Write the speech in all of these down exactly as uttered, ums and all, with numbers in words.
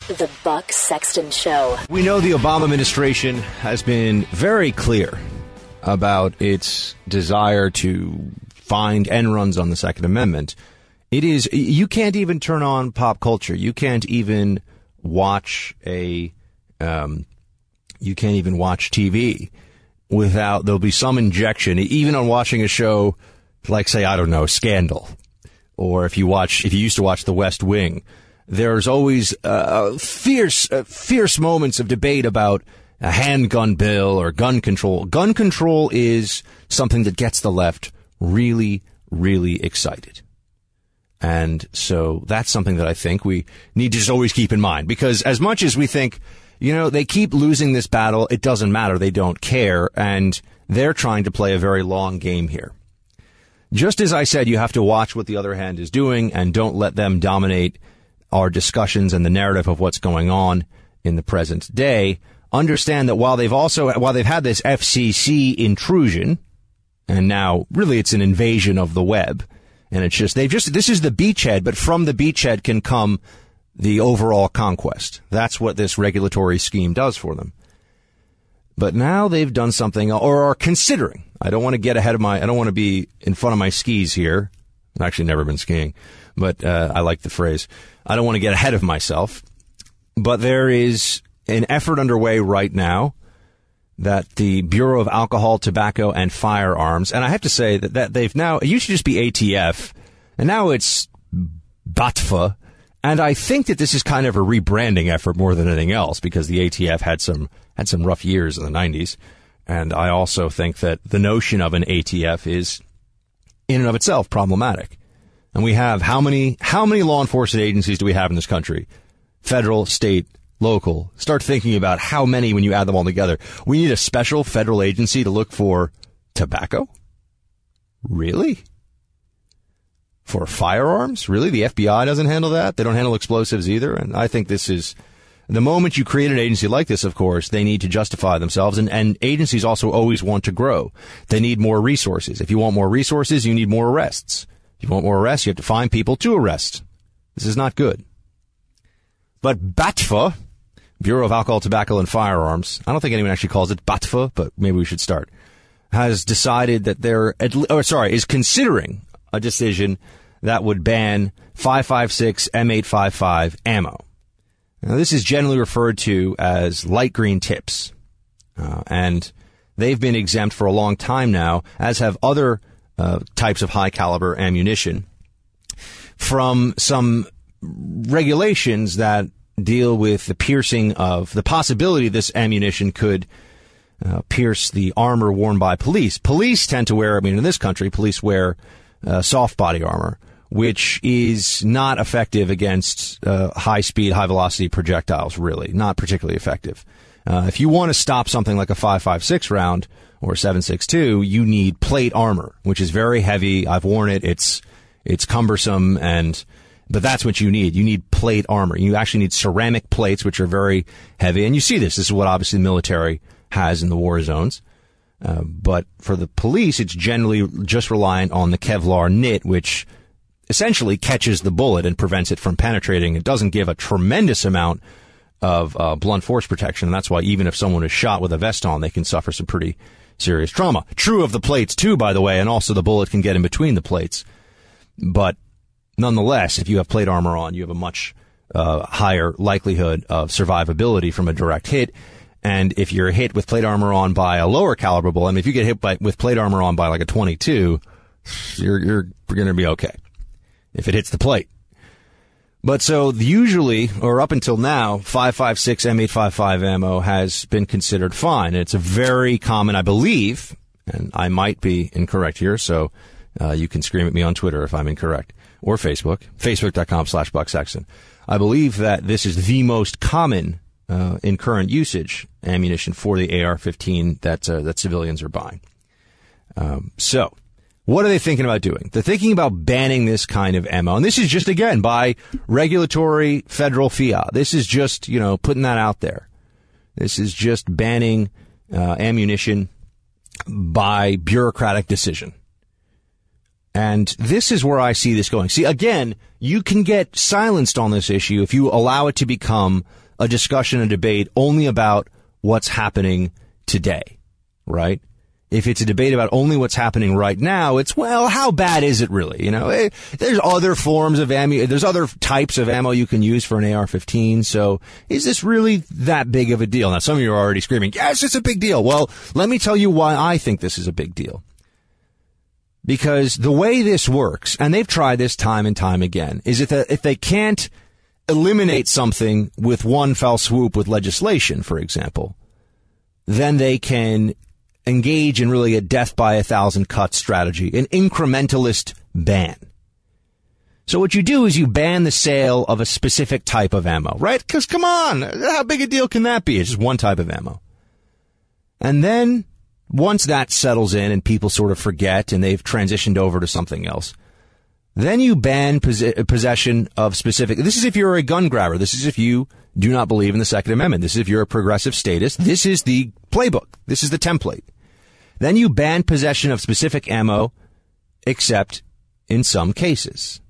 The Buck Sexton Show. We know the Obama administration has been very clear about its desire to find end runs on the Second Amendment. It is, you can't even turn on pop culture. You can't even watch a, um, you can't even watch T V without, there'll be some injection, even on watching a show like, say, I don't know, Scandal. Or if you watch, if you used to watch The West Wing, there's always uh, fierce, uh, fierce moments of debate about a handgun bill or gun control. Gun control is something that gets the left really, really excited. And so that's something that I think we need to just always keep in mind, because as much as we think, you know, they keep losing this battle, it doesn't matter. They don't care. And they're trying to play a very long game here. Just as I said, you have to watch what the other hand is doing and don't let them dominate our discussions and the narrative of what's going on in the present day. Understand that while they've also, while they've had this F C C intrusion, and now really it's an invasion of the web, and it's just, they've just, this is the beachhead, but from the beachhead can come the overall conquest. That's what this regulatory scheme does for them. But now they've done something, or are considering. I don't want to get ahead of my, I don't want to be in front of my skis here. I've actually never been skiing, but uh, I like the phrase. I don't want to get ahead of myself. But there is an effort underway right now that the Bureau of Alcohol, Tobacco, and Firearms, and I have to say that, that they've now, it used to just be A T F, and now it's B A T F A, and I think that this is kind of a rebranding effort more than anything else, because the A T F had some had some rough years in the nineties, and I also think that the notion of an A T F is, in and of itself, problematic. And we have how many how many law enforcement agencies do we have in this country? Federal, state, local. Start thinking about how many when you add them all together. We need a special federal agency to look for tobacco? Really? For firearms? Really? The F B I doesn't handle that? They don't handle explosives either? And I think this is, the moment you create an agency like this, of course, they need to justify themselves. And, and agencies also always want to grow. They need more resources. If you want more resources, you need more arrests. If you want more arrests, you have to find people to arrest. This is not good. But B A T F A, Bureau of Alcohol, Tobacco, and Firearms, I don't think anyone actually calls it B A T F A, but maybe we should start, has decided that they're, or sorry, is considering a decision that would ban five five six M eight fifty-five ammo. Now, this is generally referred to as light green tips, uh, and they've been exempt for a long time now, as have other uh, types of high-caliber ammunition, from some regulations that deal with the piercing of the possibility this ammunition could uh, pierce the armor worn by police. Police tend to wear, I mean, in this country, police wear uh, soft body armor, which is not effective against uh, high-speed, high-velocity projectiles, really. Not particularly effective. Uh, if you want to stop something like a five five six round or seven six two, you need plate armor, which is very heavy. I've worn it. It's it's cumbersome, and but that's what you need. You need plate armor. You actually need ceramic plates, which are very heavy. And you see this. This is what obviously the military has in the war zones. Uh, but for the police, it's generally just reliant on the Kevlar knit, which essentially catches the bullet and prevents it from penetrating. It doesn't give a tremendous amount of uh, blunt force protection. And that's why even if someone is shot with a vest on, they can suffer some pretty serious trauma. True of the plates, too, by the way, and also the bullet can get in between the plates. But nonetheless, if you have plate armor on, you have a much uh, higher likelihood of survivability from a direct hit. And if you're hit with plate armor on by a lower caliber bullet, I mean, if you get hit by, with plate armor on by like a twenty-two, you're, you're going to be okay if it hits the plate. But so usually, or up until now, five five six M eight fifty-five ammo has been considered fine. And it's a very common, I believe, and I might be incorrect here, so uh, you can scream at me on Twitter if I'm incorrect, or Facebook, facebook.com slash Buck Sexton. I believe that this is the most common uh, in current usage ammunition for the A R fifteen that uh, that civilians are buying. Um, so, what are they thinking about doing? They're thinking about banning this kind of ammo. And this is just, again, by regulatory federal fiat. This is just, you know, putting that out there. This is just banning uh, ammunition by bureaucratic decision. And this is where I see this going. See, again, you can get silenced on this issue if you allow it to become a discussion and debate only about what's happening today, right? If it's a debate about only what's happening right now, it's, well, how bad is it really? You know, eh, there's other forms of ammo, there's other types of ammo you can use for an A R fifteen, so is this really that big of a deal? Now, some of you are already screaming, yes, it's a big deal. Well, let me tell you why I think this is a big deal. Because the way this works, and they've tried this time and time again, is if they, if they can't eliminate something with one fell swoop with legislation, for example, then they can engage in really a death by a thousand cut strategy, an incrementalist ban. So what you do is you ban the sale of a specific type of ammo, right? Because come on, how big a deal can that be? It's just one type of ammo. And then once that settles in and people sort of forget and they've transitioned over to something else, then you ban pos- possession of specific. This is if you're a gun grabber. This is if you do not believe in the Second Amendment. This is if you're a progressive statist. This is the playbook. This is the template. Then you ban possession of specific ammo, except in some cases.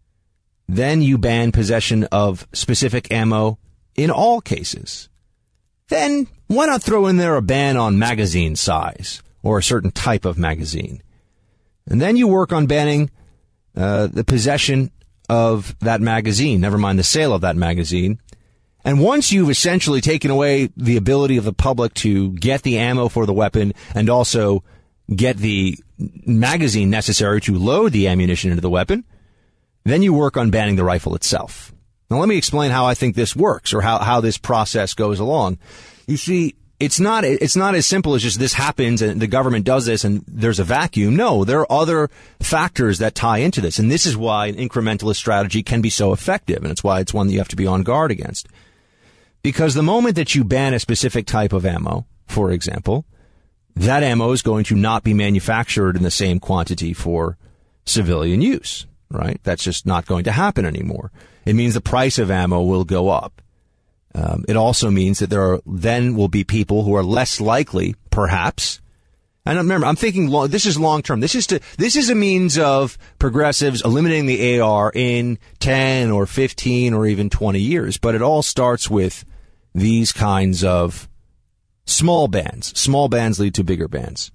Then you ban possession of specific ammo in all cases. Then why not throw in there a ban on magazine size or a certain type of magazine? And then you work on banning uh, the possession of that magazine, never mind the sale of that magazine. And once you've essentially taken away the ability of the public to get the ammo for the weapon and also get the magazine necessary to load the ammunition into the weapon, then you work on banning the rifle itself. Now, let me explain how I think this works or how, how this process goes along. You see, it's not, it's not as simple as just this happens and the government does this and there's a vacuum. No, there are other factors that tie into this. And this is why an incrementalist strategy can be so effective. And it's why it's one that you have to be on guard against. Because the moment that you ban a specific type of ammo, for example, that ammo is going to not be manufactured in the same quantity for civilian use, right? That's just not going to happen anymore. It means the price of ammo will go up. Um, it also means that there are then will be people who are less likely, perhaps. And remember, I'm thinking long, this is long term. This is to this is a means of progressives eliminating the A R in ten or fifteen or even twenty years. But it all starts with these kinds of small bans. Small bans lead to bigger bans.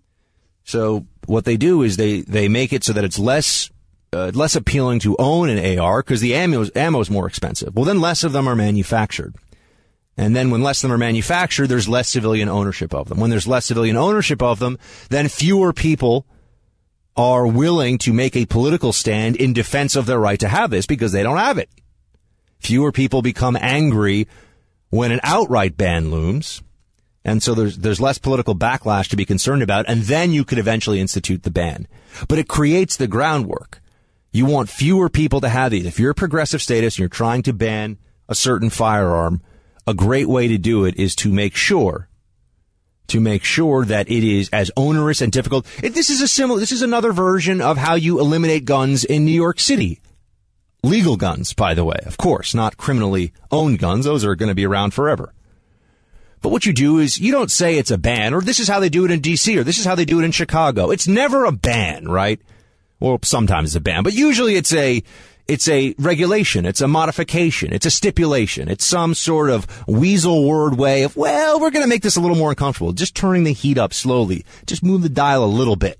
So what they do is they they make it so that it's less uh, less appealing to own an A R because the ammo ammo is more expensive. Well, then less of them are manufactured. And then when less of them are manufactured, there's less civilian ownership of them. When there's less civilian ownership of them, then fewer people are willing to make a political stand in defense of their right to have this because they don't have it. Fewer people become angry when an outright ban looms. And so there's there's less political backlash to be concerned about, and then you could eventually institute the ban. But it creates the groundwork. You want fewer people to have these. If you're a progressive statist and you're trying to ban a certain firearm, a great way to do it is to make sure, to make sure that it is as onerous and difficult. It, this is a similar, this is another version of how you eliminate guns in New York City. Legal guns, by the way, of course, not criminally owned guns. Those are going to be around forever. But what you do is you don't say it's a ban, or this is how they do it in D C, or this is how they do it in Chicago. It's never a ban, right? Well, sometimes it's a ban, but usually it's a, it's a regulation. It's a modification. It's a stipulation. It's some sort of weasel word way of, well, we're going to make this a little more uncomfortable. Just turning the heat up slowly. Just move the dial a little bit.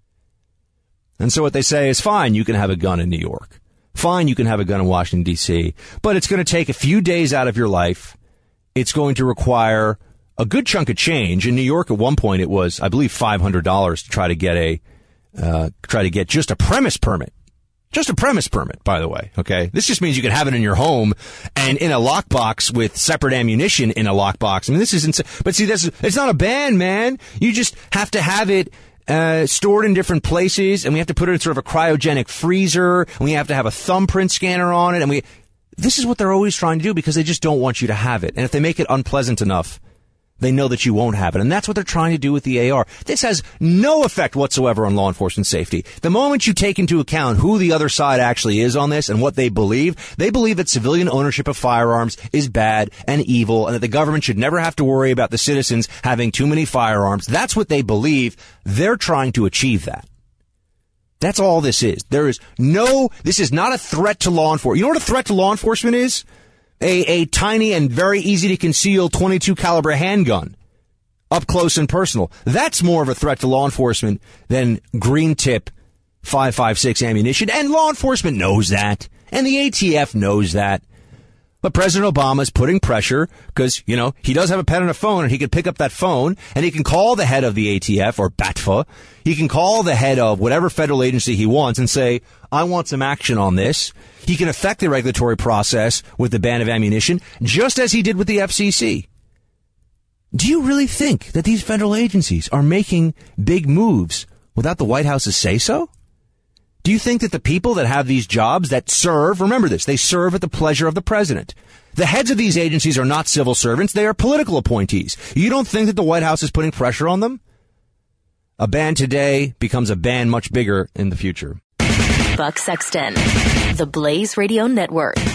And so what they say is, fine, you can have a gun in New York. Fine, you can have a gun in Washington, D C, but it's going to take a few days out of your life. It's going to require a good chunk of change. In New York, at one point, it was, I believe, five hundred dollars to try to get a, uh, try to get just a premise permit. Just a premise permit, by the way, okay? This just means you can have it in your home and in a lockbox with separate ammunition in a lockbox. I mean, this isn't, but see, this is, it's not a ban, man. You just have to have it uh stored in different places, and we have to put it in sort of a cryogenic freezer, and we have to have a thumbprint scanner on it, and we, this is what they're always trying to do because they just don't want you to have it. And if they make it unpleasant enough, they know that you won't have it. And that's what they're trying to do with the A R. This has no effect whatsoever on law enforcement safety. The moment you take into account who the other side actually is on this and what they believe, they believe that civilian ownership of firearms is bad and evil and that the government should never have to worry about the citizens having too many firearms. That's what they believe. They're trying to achieve that. That's all this is. There is no, this is not a threat to law enforcement. You know what a threat to law enforcement is? A, a tiny and very easy to conceal twenty-two caliber handgun. Up close and personal. That's more of a threat to law enforcement than green tip five five six ammunition. And law enforcement knows that. And the A T F knows that. But President Obama is putting pressure because, you know, he does have a pen and a phone, and he can pick up that phone and he can call the head of the A T F or B A T F A. He can call the head of whatever federal agency he wants and say, I want some action on this. He can affect the regulatory process with the ban of ammunition, just as he did with the F C C. Do you really think that these federal agencies are making big moves without the White House's say-so? Do you think that the people that have these jobs that serve, remember this, they serve at the pleasure of the president. The heads of these agencies are not civil servants. They are political appointees. You don't think that the White House is putting pressure on them? A ban today becomes a ban much bigger in the future. Buck Sexton, the Blaze Radio Network.